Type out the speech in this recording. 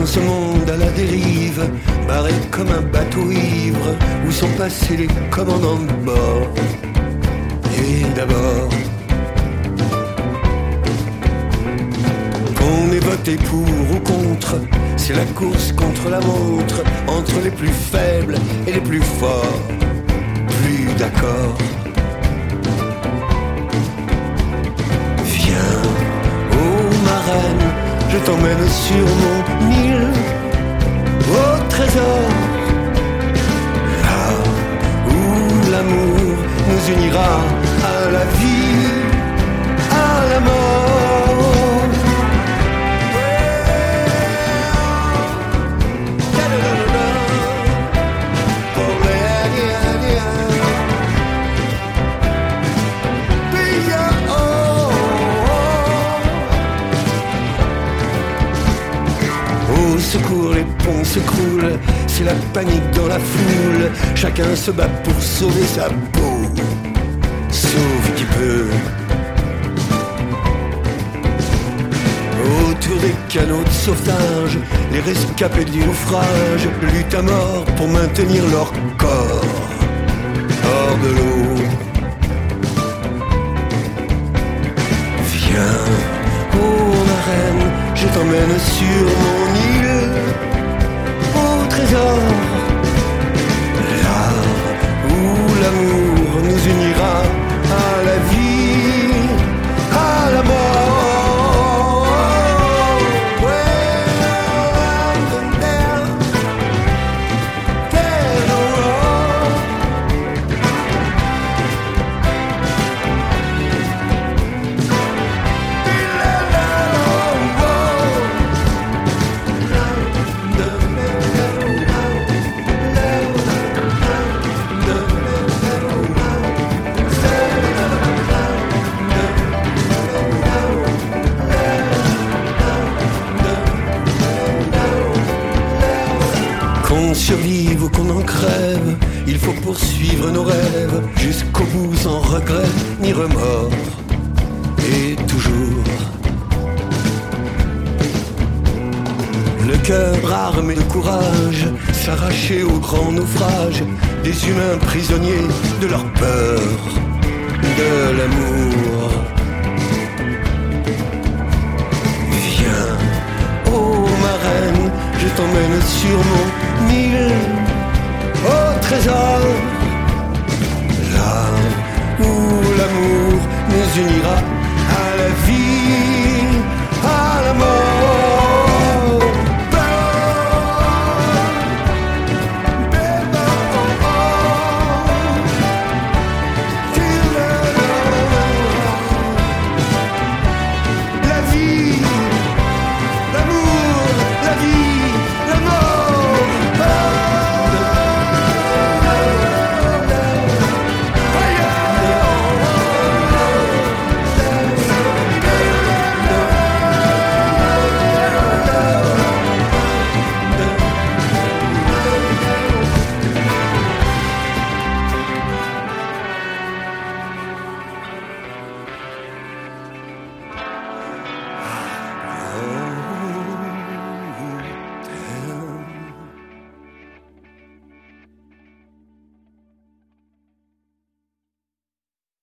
ce monde à la dérive, barré comme un bateau ivre, où sont passés les commandants de bord. Et d'abord, qu'on ait voté pour ou contre, c'est la course contre la montre, entre les plus faibles et les plus forts. Plus d'accord. Viens, ô marraine, je t'emmène sur mon île, au trésor, là où l'amour nous unira à la vie, à la mort. Au secours, les ponts s'écroulent, c'est la panique dans la foule, chacun se bat pour sauver sa peau, sauve qui peut. Autour des canaux de sauvetage, les rescapés du naufrage luttent à mort pour maintenir leur corps hors de l'eau. Viens, ô marraine, je t'emmène sur mon île, au trésor, là où l'amour nous unira à la vie, à la mort. Qu'on survive ou qu'on en crève, il faut poursuivre nos rêves jusqu'au bout sans regret ni remords. Et toujours le cœur armé de courage, s'arracher au grand naufrage des humains prisonniers de leur peur, de l'amour.